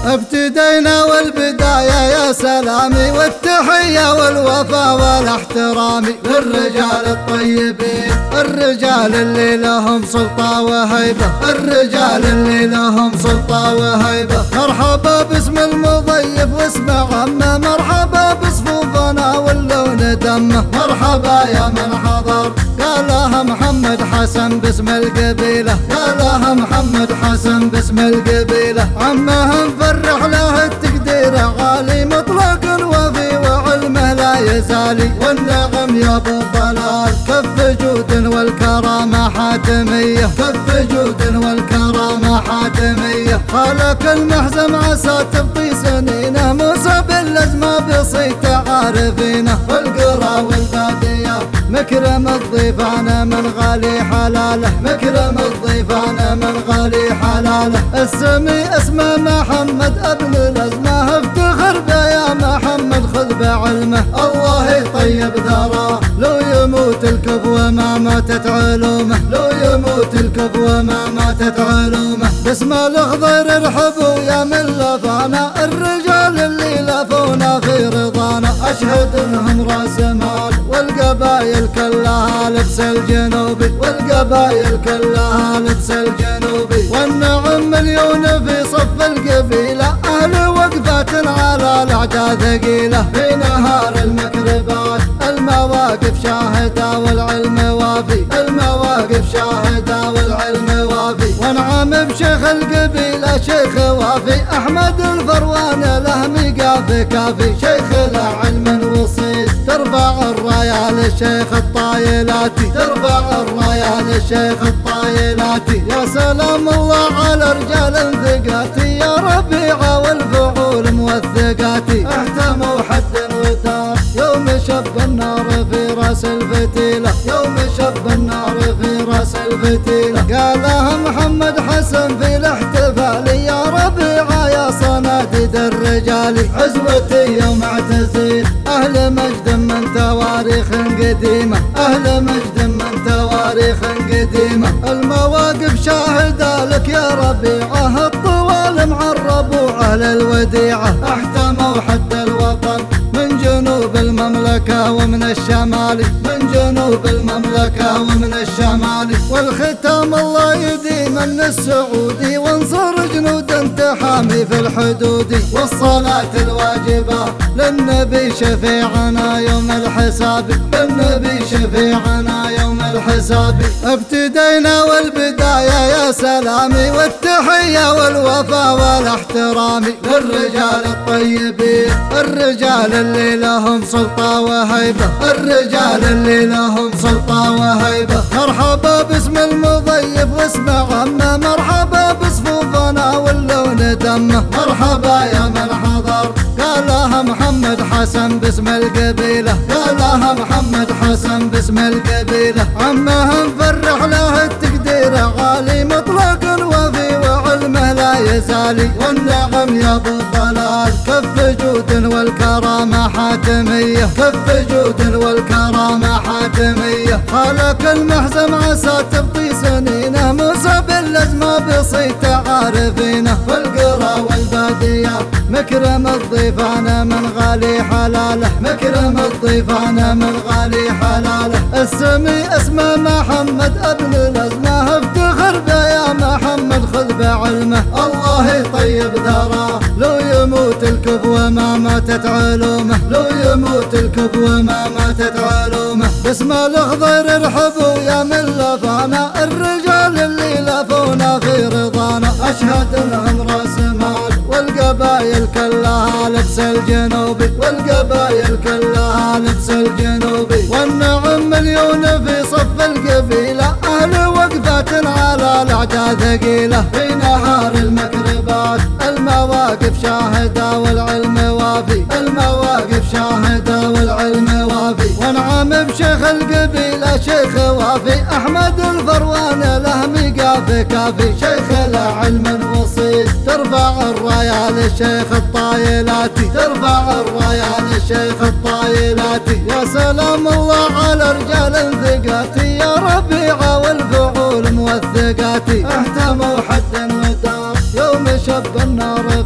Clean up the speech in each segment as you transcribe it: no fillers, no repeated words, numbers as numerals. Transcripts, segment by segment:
ابتدينا والبداية يا سلامي، والتحية والوفا والاحترام للرجال الطيبين، الرجال اللي لهم سلطة وهيبة، الرجال اللي لهم سلطة وهيبة. مرحبا باسم المضيف واسم عمه، مرحبا بصفوفنا واللون دمه، مرحبا يا من حضر قالها محمد حسن باسم القبيلة، قالها محمد حسن باسم القبيلة. عمه مفرح له التقدير عالي، مطلق وفي وعلمه لا يزالي، والنعم يا ابو طلال كف جود والكرامة حاتمية، كف جود والكرامة حاتمية. خالك المحزم عسى تبقي سنينه، موسى باللزمة بصيت عارفينه، والقرى والبادية مكرم الضيفان من غالي حلاله، مكرم الضيفان من غالي حلاله. السمي اسمه محمد ابن الازمه، افتخر به يا محمد خذ بعلمه، الله يطيب ثراه لو يموت الكفو ما ماتت علومه، لو يموت الكفو ما ماتت علومه. باسم الاخضر ارحبوا يا من لفانا، الرجال اللي لفونا في رضانا، اشهد انهم راس مال والقبايل كلها لبس الجنوبي، والقبايل كلها لبس الجنوبي. والنعم مليون في صف القبيلة، اهل وقفات على الاعداد ثقيلة، في نهار المكربات المواقف شاهدة والعلم وافي، المواقف شاهدة والعلم وافي. وانعم بشيخ القبيلة شيخ وافي، احمد الفروان له ميقاف كافي، شيخ له علم وصيت ترفع الراية للشيخ الطايلاتي، ترفع الراية للشيخ الطايلاتي. يا سلام الله على رجال ثقاتي، يا ربيعة والفعول موثقاتي، احتموا حد ودار يوم شب النار في راس الفتيلة، يوم شب النار في راس الفتيلة. قالها محمد حسن في الاحتفال، يا ربيعة يا صناديد الرجال، عزوتي يوم اعتزيل اهل مجد من تواريخ قديمة، اهل مجد من تواريخ قديمة. المواقف شاهدة لك يا ربيعة، الطوال معربوا على الوديعة، احتموا حد الوطن من جنوب المملكة ومن الشمال، من جنوب المملكة ومن الشمال. والختام الله يديم من السعودي، وانصر جنود تحامي في الحدود، والصلاة الواجبة للنبي شفيعنا يوم الحساب، للنبي شفيعنا يوم الحساب. ابتدينا والبداية يا سلامي، والتحية والوفا والاحترام للرجال الطيبين، الرجال اللي لهم سلطة وهيبة، الرجال اللي لهم سلطة وهيبة. مرحبا باسم المضيف واسم عمه، مرحبا بصفوفنا واللون دمه، مرحبا يا من حضر قالها محمد حسن باسم القبيلة، قالها محمد حسن باسم القبيلة. عمه مفرح له التقدير عالي، مطلق وفي وعلمه لا يزالي، والنعم يا ابو طلال كف جود والكرامة حاتمية، كف جود والكرامة حاتمية. خالك المحزم عسى تبقي سنينه، موسى باللزمة بصيت عارفينه، والقرى والبادية مكرم الضيفان من غالي حلاله، مكرم الضيفان من غالي حلاله. السمي اسمه محمد ابن الازمه، افتخر به يا محمد خذ بعلمه، الله يطيب ثراه لو يموت الكفو ما ماتت علومه، لو يموت الكفو ما ماتت علومه. باسم الاخضر ارحبوا يا من لفانا، الرجال اللي لفونا في رضانا، اشهد انهم راس مال والقبايل كلها لبس الجنوبي، والقبايل كلها لبس الجنوبي. والنعم مليون في صف القبيلة، اهل وقفات على الاعداد ثقيلة، في نهار المكربات المواقف شاهدة والعلم وافي، المواقف شاهدة والعلم وافي. وانعم بشيخ القبيلة شيخ وافي، احمد الفروان له ميقاف كافي، شيخ له علم وصيت ترفع الراية للشيخ الطايلاتي، ترفع الراية للشيخ الطايلاتي. يا سلام الله على رجال ثقاتي، يا ربيعة والفعول موثقاتي، احتموا حد ودار يوم شب النار في راس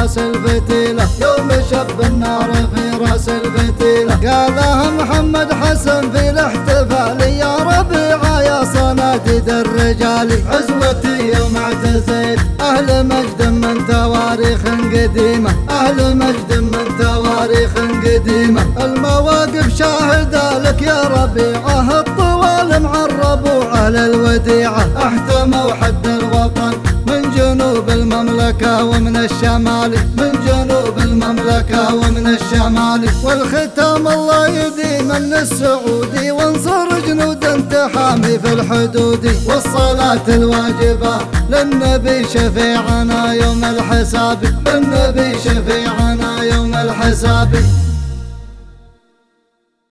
راس الفتيلة، يوم شب النار في راس الفتيلة. قالها محمد حسن في الاحتفال يا ربيعة يا صناديد الرجال، عزوتي يوم اعتزيت أهل مجد من تواريخ قديمة، أهل مجد من تواريخ قديمة. المواقف شاهدة لك يا ربيعة، الطوال معربوا على الوديعة، احتموا حد الوطن من جنوب المملكة ومن الشمال، من جنوب المملكة ومن الشمال. والختام الله يديم من السعودي، وانصر جنود تحامي في الحدود، والصلاة الواجبة للنبي شفيعنا يوم الحساب، للنبي شفيعنا يوم الحساب.